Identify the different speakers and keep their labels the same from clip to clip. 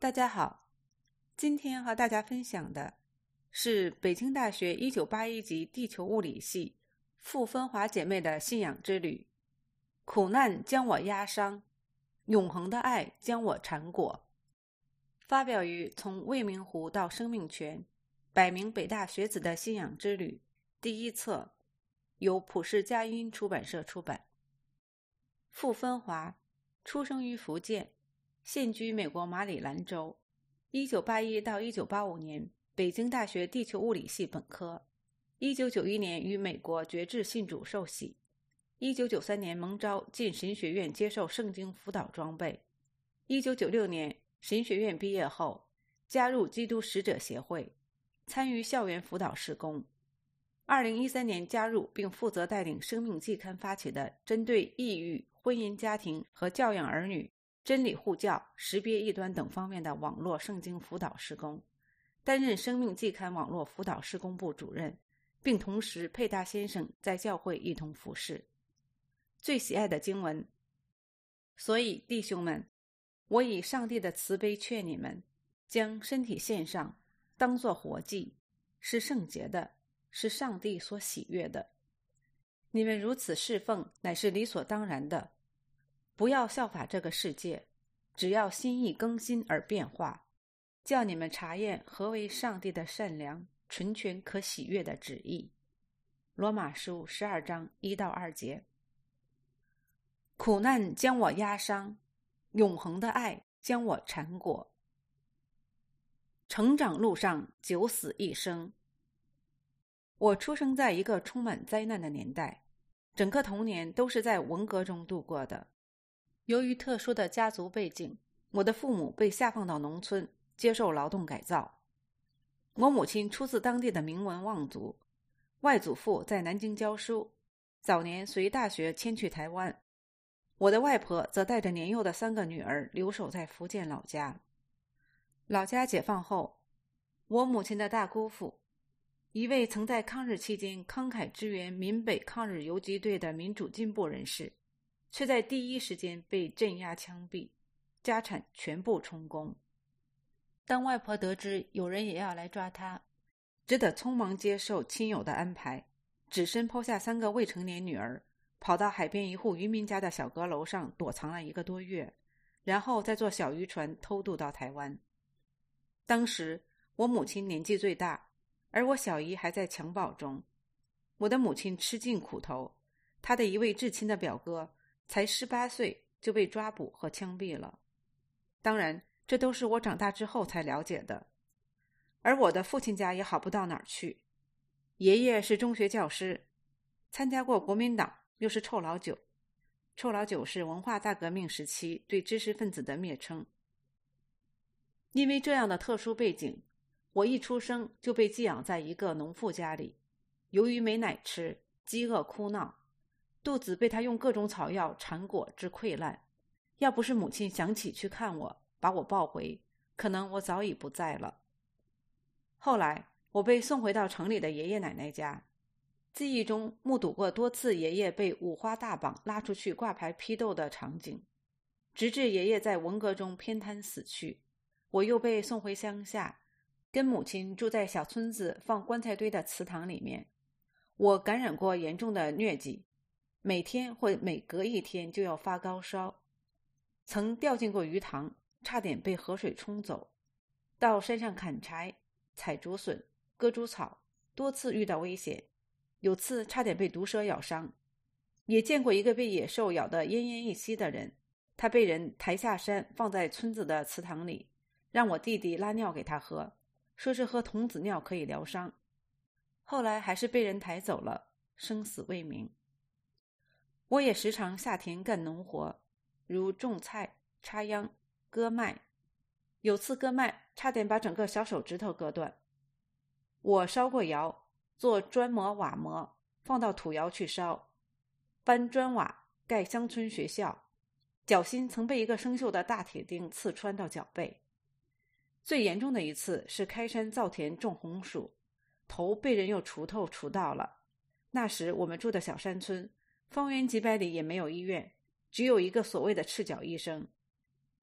Speaker 1: 大家好，今天和大家分享的是北京大学1981级地球物理系傅芬华姐妹的信仰之旅。苦难将我压伤，永恒的爱将我缠裹。发表于《从未名湖到生命泉：100名北大学子的信仰之旅》第一册，由普世佳音出版社出版。傅芬华出生于福建，现居美国马里兰州。1981到1985年北京大学地球物理系本科。1991年于美国觉志信主受洗。1993年蒙召进神学院接受圣经辅导装备。1996年神学院毕业后，加入基督使者协会，参与校园辅导事工。2013年加入并负责带领生命季刊发起的针对抑郁、婚姻家庭和教养儿女、真理护教、识别异端等方面的网络圣经辅导事工，担任生命季刊网络辅导事工部主任，并同时配搭先生在教会一同服侍。最喜爱的经文：所以弟兄们，我以上帝的慈悲劝你们，将身体献上，当作活祭，是圣洁的，是上帝所喜悦的。你们如此侍奉，乃是理所当然的。不要效法这个世界，只要心意更新而变化，叫你们查验何为上帝的善良、纯全、可喜悦的旨意。罗马书12章1到2节。苦难将我压伤，永恒的爱将我缠裹。成长路上九死一生。我出生在一个充满灾难的年代，整个童年都是在文革中度过的。由于特殊的家族背景，我的父母被下放到农村接受劳动改造。我母亲出自当地的名门望族，外祖父在南京教书，早年随大学迁去台湾。我的外婆则带着年幼的3个女儿留守在福建老家。老家解放后，我母亲的大姑父，一位曾在抗日期间慷慨支援闽北抗日游击队的民主进步人士，却在第一时间被镇压枪毙，家产全部充公。当外婆得知有人也要来抓她，只得匆忙接受亲友的安排，只身抛下3个未成年女儿，跑到海边一户渔民家的小阁楼上躲藏了1个多月，然后再坐小渔船偷渡到台湾。当时我母亲年纪最大，而我小姨还在襁褓中。我的母亲吃尽苦头，她的一位至亲的表哥才18岁就被抓捕和枪毙了。当然，这都是我长大之后才了解的。而我的父亲家也好不到哪儿去。爷爷是中学教师，参加过国民党，又是臭老九。臭老九是文化大革命时期对知识分子的蔑称。因为这样的特殊背景，我一出生就被寄养在一个农妇家里。由于没奶吃，饥饿哭闹，肚子被他用各种草药缠裹至溃烂。要不是母亲想起去看我，把我抱回，可能我早已不在了。后来我被送回到城里的爷爷奶奶家，记忆中目睹过多次爷爷被五花大绑拉出去挂牌批斗的场景，直至爷爷在文革中偏瘫死去。我又被送回乡下，跟母亲住在小村子放棺材堆的祠堂里面。我感染过严重的疟疾，每天或每隔1天就要发高烧，曾掉进过鱼塘，差点被河水冲走。到山上砍柴、采竹笋、割竹草，多次遇到危险，有次差点被毒蛇咬伤。也见过一个被野兽咬得奄奄一息的人，他被人抬下山放在村子的祠堂里，让我弟弟拉尿给他喝，说是喝童子尿可以疗伤。后来还是被人抬走了，生死未明。我也时常下田干农活，如种菜、插秧、割麦。有次割麦差点把整个小手指头割断。我烧过窑，做砖模瓦模，放到土窑去烧，搬砖瓦盖乡村学校，脚心曾被一个生锈的大铁钉刺穿到脚背。最严重的一次是开山造田种红薯，头被人用锄头锄到了。那时我们住的小山村，方圆几百里也没有医院，只有一个所谓的赤脚医生。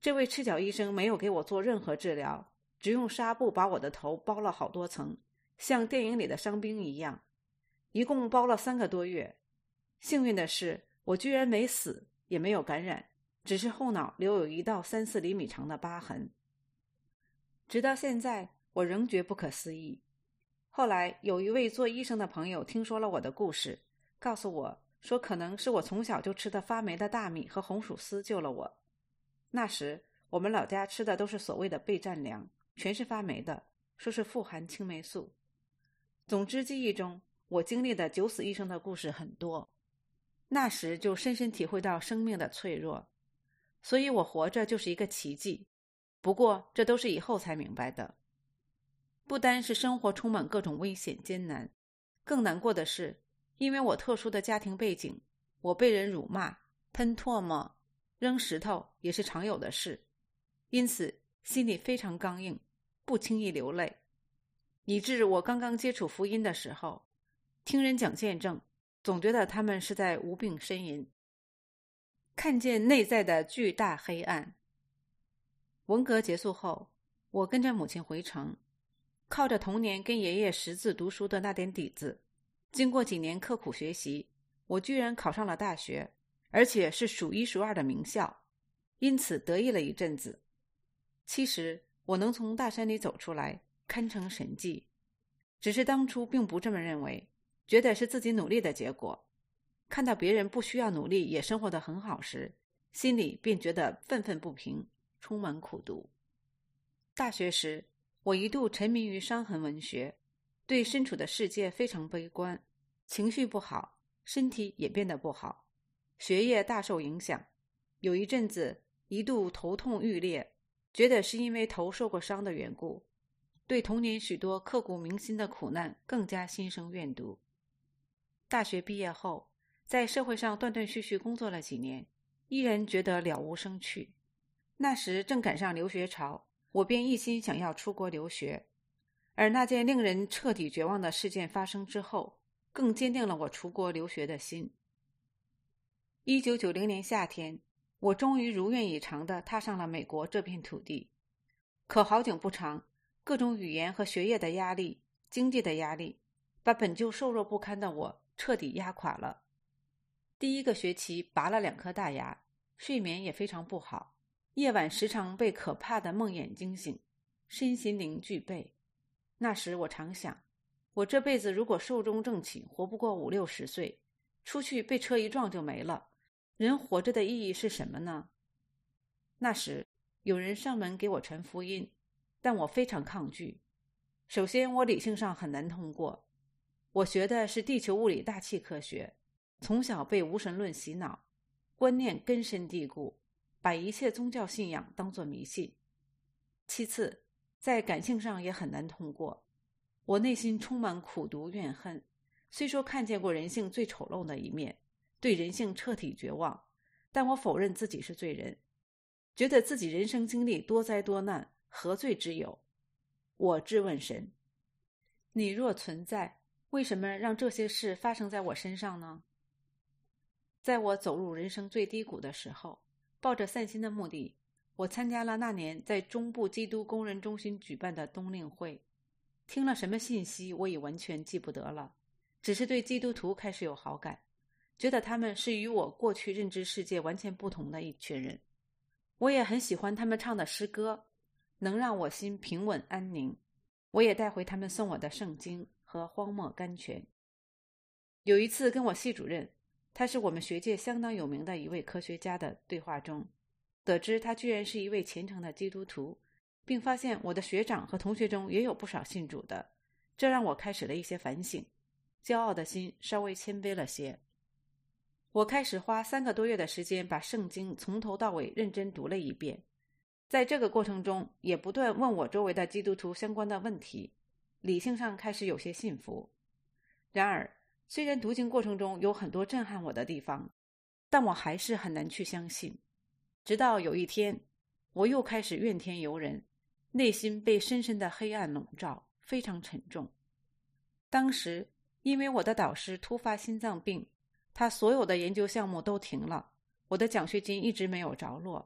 Speaker 1: 这位赤脚医生没有给我做任何治疗，只用纱布把我的头包了好多层，像电影里的伤兵一样，一共包了3个多月。幸运的是，我居然没死，也没有感染，只是后脑留有1道3-4厘米长的疤痕。直到现在，我仍觉不可思议。后来有一位做医生的朋友听说了我的故事，告诉我说可能是我从小就吃的发霉的大米和红薯丝救了我。那时我们老家吃的都是所谓的备战粮，全是发霉的，说是富含青霉素。总之，记忆中我经历的九死一生的故事很多，那时就深深体会到生命的脆弱，所以我活着就是一个奇迹。不过这都是以后才明白的。不单是生活充满各种危险艰难，更难过的是，因为我特殊的家庭背景，我被人辱骂、喷唾沫、扔石头也是常有的事，因此心里非常刚硬，不轻易流泪，以致我刚刚接触福音的时候，听人讲见证，总觉得他们是在无病呻吟，看见内在的巨大黑暗。文革结束后，我跟着母亲回城，靠着童年跟爷爷识字读书的那点底子，经过几年刻苦学习，我居然考上了大学，而且是数1数2的名校，因此得意了一阵子。其实我能从大山里走出来，堪称神迹，只是当初并不这么认为，觉得是自己努力的结果。看到别人不需要努力也生活得很好时，心里便觉得愤愤不平，充满苦毒。大学时，我一度沉迷于伤痕文学，对身处的世界非常悲观，情绪不好，身体也变得不好，学业大受影响。有一阵子一度头痛欲裂，觉得是因为头受过伤的缘故，对童年许多刻骨铭心的苦难更加心生怨毒。大学毕业后，在社会上断断续续工作了几年，依然觉得了无生趣。那时正赶上留学潮，我便一心想要出国留学。而那件令人彻底绝望的事件发生之后，更坚定了我出国留学的心。1990年夏天，我终于如愿以偿地踏上了美国这片土地。可好景不长，各种语言和学业的压力、经济的压力，把本就瘦弱不堪的我彻底压垮了。第1个学期拔了2颗大牙，睡眠也非常不好，夜晚时常被可怕的梦魇惊醒，身心灵俱备。那时我常想，我这辈子如果寿终正寝，活不过50-60岁，出去被车一撞就没了，人活着的意义是什么呢？那时有人上门给我传福音，但我非常抗拒。首先，我理性上很难通过，我学的是地球物理大气科学，从小被无神论洗脑，观念根深蒂固，把一切宗教信仰当作迷信。其次，在感性上也很难通过，我内心充满苦毒怨恨，虽说看见过人性最丑陋的一面，对人性彻底绝望，但我否认自己是罪人，觉得自己人生经历多灾多难，何罪之有？我质问神，你若存在，为什么让这些事发生在我身上呢？在我走入人生最低谷的时候，抱着散心的目的，我参加了那年在中部基督工人中心举办的冬令会。听了什么信息我已完全记不得了，只是对基督徒开始有好感，觉得他们是与我过去认知世界完全不同的一群人。我也很喜欢他们唱的诗歌，能让我心平稳安宁。我也带回他们送我的圣经和荒漠甘泉。有一次跟我系主任，他是我们学界相当有名的一位科学家的对话中，得知他居然是一位虔诚的基督徒，并发现我的学长和同学中也有不少信主的，这让我开始了一些反省，骄傲的心稍微谦卑了些。我开始花3个多月的时间把圣经从头到尾认真读了一遍，在这个过程中也不断问我周围的基督徒相关的问题，理性上开始有些信服。然而虽然读经过程中有很多震撼我的地方，但我还是很难去相信。直到有一天，我又开始怨天尤人，内心被深深的黑暗笼罩，非常沉重。当时因为我的导师突发心脏病，他所有的研究项目都停了，我的奖学金一直没有着落，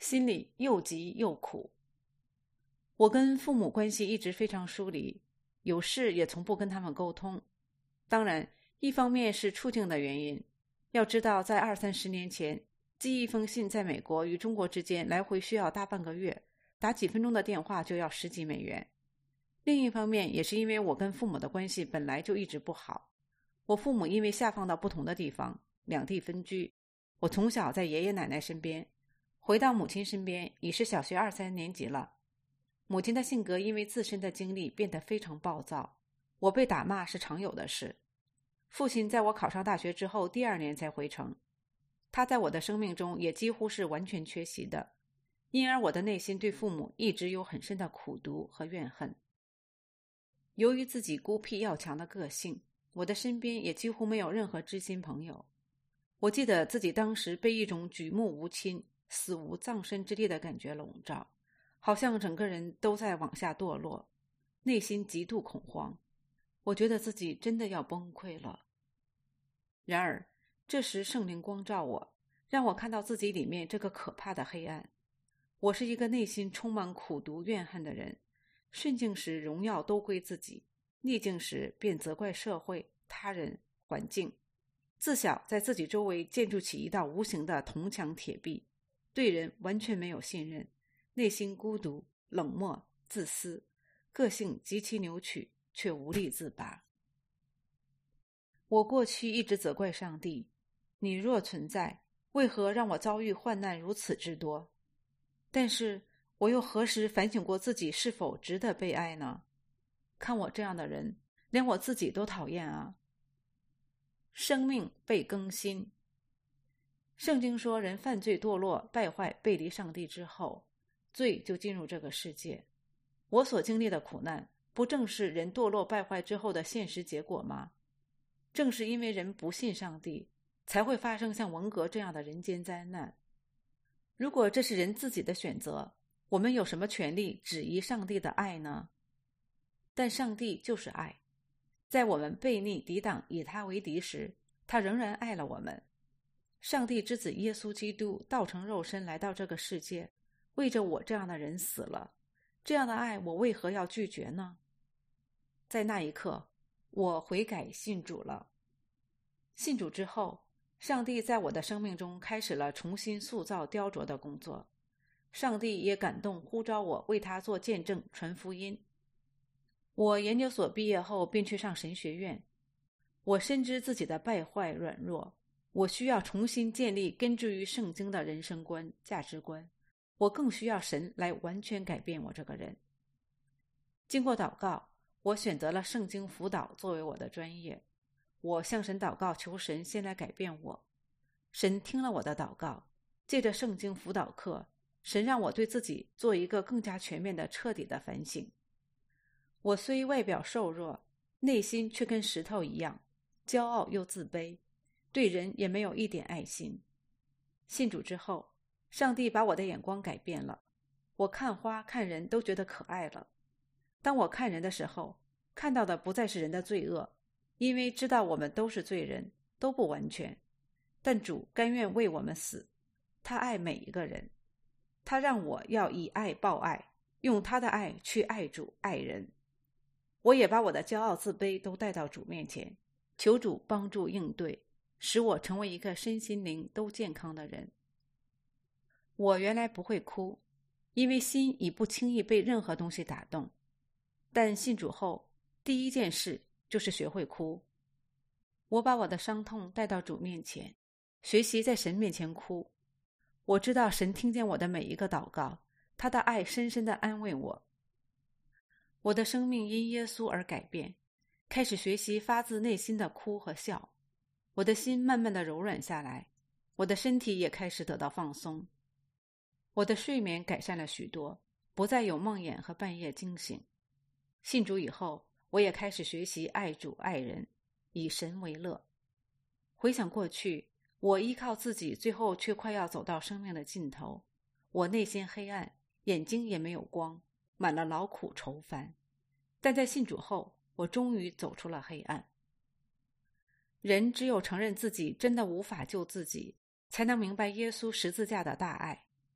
Speaker 1: 心里又急又苦。我跟父母关系一直非常疏离，有事也从不跟他们沟通。当然，一方面是处境的原因，要知道在20-30年前，寄一封信在美国与中国之间来回需要大半个月，打几分钟的电话就要10几美元。另一方面也是因为我跟父母的关系本来就一直不好，我父母因为下放到不同的地方，两地分居，我从小在爷爷奶奶身边，回到母亲身边已是小学2-3年级了。母亲的性格因为自身的经历变得非常暴躁，我被打骂是常有的事。父亲在我考上大学之后第2年才回城，他在我的生命中也几乎是完全缺席的，因而我的内心对父母一直有很深的苦毒和怨恨。由于自己孤僻要强的个性，我的身边也几乎没有任何知心朋友。我记得自己当时被一种举目无亲、死无葬身之地的感觉笼罩，好像整个人都在往下堕落，内心极度恐慌。我觉得自己真的要崩溃了。然而，这时圣灵光照我，让我看到自己里面这个可怕的黑暗。我是一个内心充满苦毒怨恨的人，顺境时荣耀都归自己，逆境时便责怪社会、他人、环境，自小在自己周围建筑起一道无形的铜墙铁壁，对人完全没有信任，内心孤独、冷漠、自私，个性极其扭曲，却无力自拔。我过去一直责怪上帝，你若存在，为何让我遭遇患难如此之多？但是我又何时反省过自己是否值得被爱呢？看我这样的人，连我自己都讨厌啊。生命被更新。圣经说，人犯罪堕落败坏背离上帝之后，罪就进入这个世界。我所经历的苦难，不正是人堕落败坏之后的现实结果吗？正是因为人不信上帝，才会发生像文革这样的人间灾难。如果这是人自己的选择，我们有什么权利质疑上帝的爱呢？但上帝就是爱，在我们悖逆抵挡以他为敌时，他仍然爱了我们。上帝之子耶稣基督道成肉身来到这个世界，为着我这样的人死了，这样的爱我为何要拒绝呢？在那一刻，我悔改信主了。信主之后，上帝在我的生命中开始了重新塑造雕琢的工作，上帝也感动呼召我为他做见证传福音。我研究所毕业后便去上神学院，我深知自己的败坏软弱，我需要重新建立根植于圣经的人生观价值观，我更需要神来完全改变我这个人。经过祷告，我选择了圣经辅导作为我的专业，我向神祷告，求神先来改变我。神听了我的祷告，借着圣经辅导课，神让我对自己做一个更加全面的彻底的反省。我虽外表瘦弱，内心却跟石头一样，骄傲又自卑，对人也没有一点爱心。信主之后，上帝把我的眼光改变了，我看花看人都觉得可爱了。当我看人的时候，看到的不再是人的罪恶，因为知道我们都是罪人，都不完全，但主甘愿为我们死，他爱每一个人，他让我要以爱报爱，用他的爱去爱主爱人。我也把我的骄傲自卑都带到主面前，求主帮助应对，使我成为一个身心灵都健康的人。我原来不会哭，因为心已不轻易被任何东西打动，但信主后，第一件事就是学会哭。我把我的伤痛带到主面前，学习在神面前哭。我知道神听见我的每一个祷告，他的爱深深地安慰我。我的生命因耶稣而改变，开始学习发自内心的哭和笑。我的心慢慢地柔软下来，我的身体也开始得到放松。我的睡眠改善了许多，不再有梦魇和半夜惊醒。信主以后，我也开始学习爱主爱人，以神为乐。回想过去，我依靠自己，最后却快要走到生命的尽头。我内心黑暗，眼睛也没有光，满了劳苦愁烦。但在信主后，我终于走出了黑暗。人只有承认自己真的无法救自己，才能明白耶稣十字架的大爱。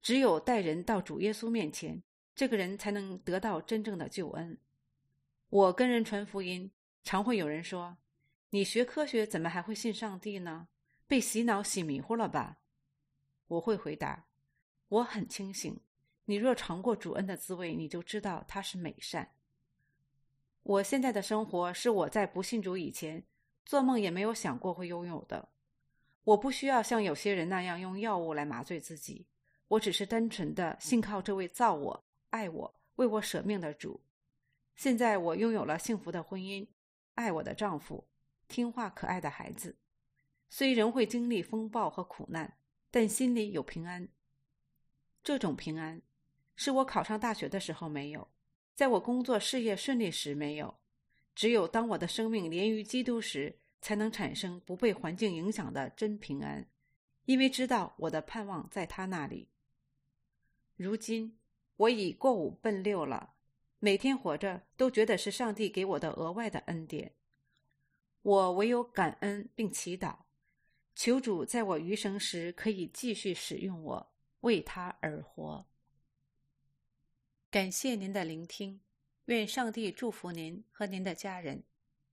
Speaker 1: 只有带人到主耶稣面前，这个人才能得到真正的救恩。我跟人传福音，常会有人说，你学科学怎么还会信上帝呢？被洗脑洗迷糊了吧？我会回答，我很清醒，你若尝过主恩的滋味，你就知道它是美善。我现在的生活是我在不信主以前做梦也没有想过会拥有的。我不需要像有些人那样用药物来麻醉自己，我只是单纯的信靠这位造我、爱我、为我舍命的主。现在我拥有了幸福的婚姻，爱我的丈夫，听话可爱的孩子。虽仍会经历风暴和苦难，但心里有平安。这种平安是我考上大学的时候没有，在我工作事业顺利时没有，只有当我的生命连于基督时，才能产生不被环境影响的真平安，因为知道我的盼望在他那里。如今我已过5奔6了，每天活着都觉得是上帝给我的额外的恩典。我唯有感恩并祈祷，求主在我余生时可以继续使用我，为他而活。感谢您的聆听，愿上帝祝福您和您的家人。